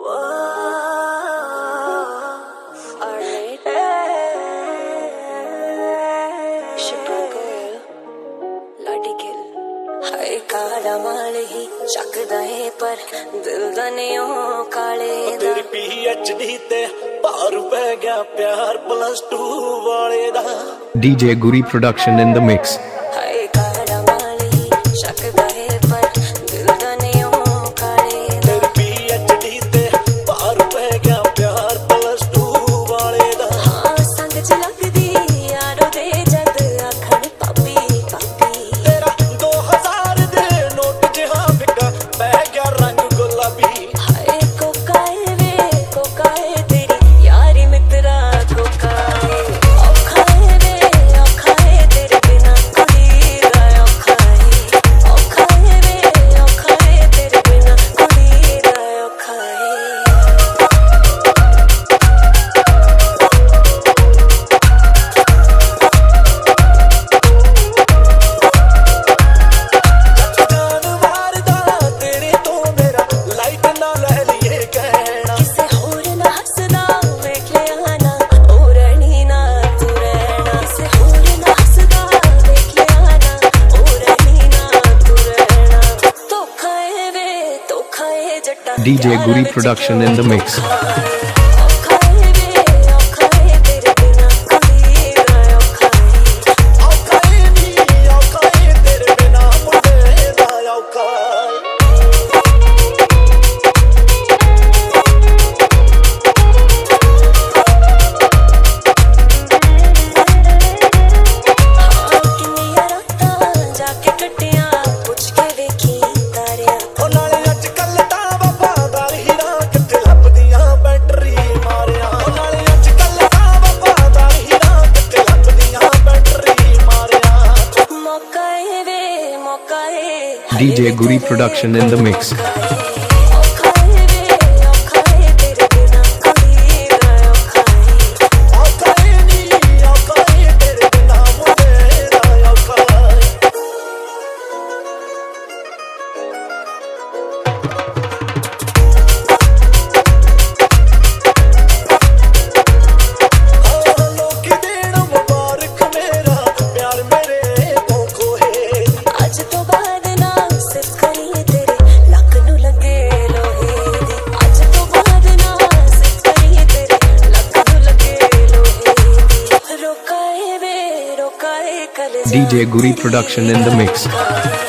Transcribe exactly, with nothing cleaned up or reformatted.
ਚੱਕਦਾ ਏ ਪਰ ਦਿਲ ਦਾ ਨਿਓ ਕਾਲੇ ਤੇਰੀ ਪੀ ਐਚ ਡੀ ਤੇ ਭਾਰ ਪੈ ਗਿਆ ਪਿਆਰ ਪਲੱਸ ਟੂ ਵਾਲੇ ਦਾ। DJ Guri production in the mix. ਹਾਏ ਕਾਲਾ ਮਾਲੀ ਚੱਕਦਾ ਏ ਪਰ ਦਿਲ ਦਾ ਨਿਓ ਕਾਲੇ ਦਾ। ਤੇਰੀ ਪੀ ਐਚ ਡੀ ਤੇ ਭਾਰ ਪੈ ਗਿਆ ਪਿਆਰ ਪਲੱਸ ਟੂ ਵਾਲੇ ਦਾ। ਹਾਂ ਸੰਗ ਚ ਲੱਗਦੀ ਯਾਰੋ ਦੇ ਜਦ ਆਖਣ ਪਾਪੀ ਪਾਪੀ। ਤੇਰਾ ਦੋ ਹਜ਼ਾਰ ਦੇ ਨੋਟ ਜਿਹਾ ਫਿੱਕਾ ਪੈ ਗਿਆ ਰੰਗ ਗੁਲਾਬੀ। ਹਾਏ ਕੋਕਾਏ ਵੇ ਕੋਕਾਏ ਤੇਰੀ ਯਾਰੀ ਮਿੱਤਰਾ ਕੋਕਾਏ। ਔਖਾਏ ਵੇ ਔਖਾਏ ਤੇਰੇ ਬਿਨਾ ਕੁੜੀ ਦਾ ਔਖਾਏ। ਔਖਾਏ ਵੇ ਔਖਾਏ ਤੇਰੇ ਬਿਨਾ ਕੁੜੀ ਦਾ ਔਖਾਏ। DJ Guri production in the mix. DJ Guri production in the mix. DJ Guri production in the mix.